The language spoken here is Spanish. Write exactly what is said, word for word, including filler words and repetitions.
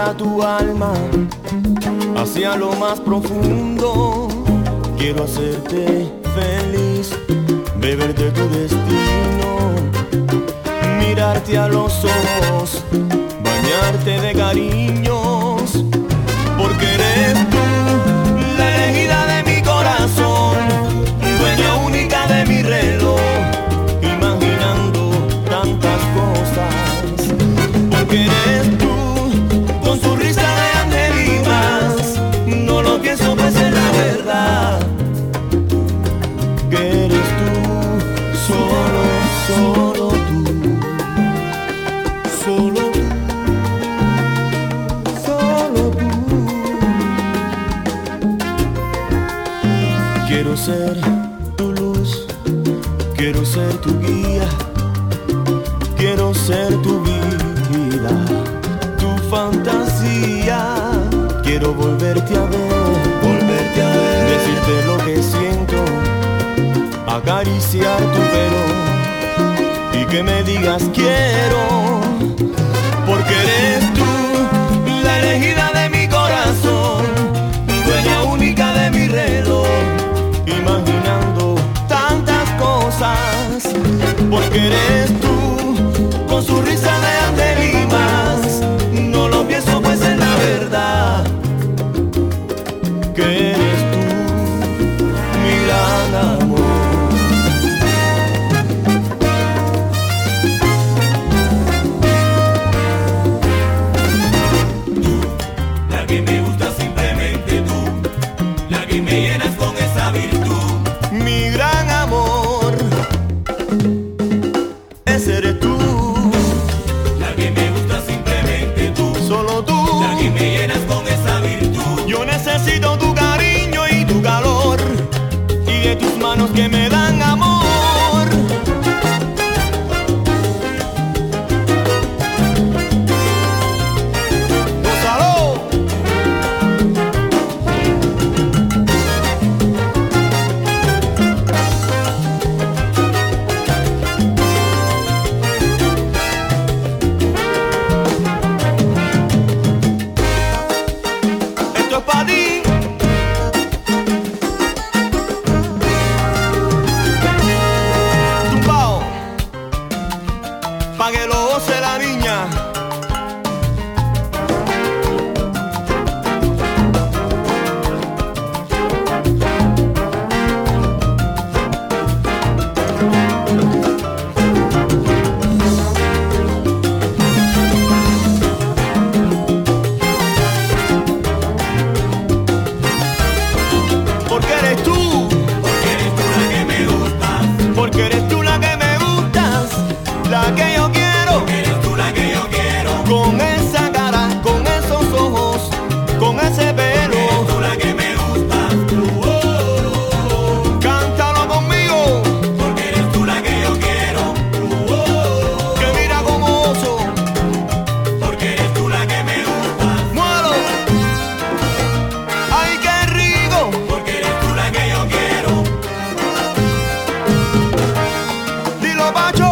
a tu alma hacia lo más profundo. Quiero hacerte feliz, beber de tu destino, mirarte a los ojos, bañarte de cariños, porque eres tú la elegida de mi corazón, dueña única de mi reloj, imaginando tantas cosas, porque eres tú con su risa de ángel y más, no lo pienso pues es la verdad, que eres tú, solo, solo tú, solo tú, solo tú. Quiero ser tu luz, quiero ser tu guía, quiero ser tu vida, tu fantasía. Quiero volverte a ver, volverte a ver, decirte lo que siento, acariciar tu pelo y que me digas quiero, porque eres tú la elegida de mi corazón, dueña única de mi reloj, imaginando tantas cosas, porque eres tú con su risa de ángel y más, no lo pienso pues es la verdad, que eres tú mi gran amor. La que me gusta simplemente tú, la que me llenas con esa virtud, Mi gran amor, ese eres tú, la que me gusta simplemente tú, solo tú. la que me llenas con esa virtud. Yo necesito tu cariño y tu calor, y de tus manos que me dan amor. ¡Gózalo! Esto es para ti. Tumbao, pa' que lo goce la niña. Porque eres tú, Porque eres tú la que me gustas, porque eres tú la que me gustas, la que yo quiero, porque eres tú la que yo quiero, con esa cara, con esos ojos, con ese pelo. eres tú la que me gustas, Cántalo conmigo, porque eres tú la que yo quiero, que mira como oso, porque eres tú la que me gustas, muero. Ay, qué rico, porque eres tú la que yo quiero. dilo Pacho.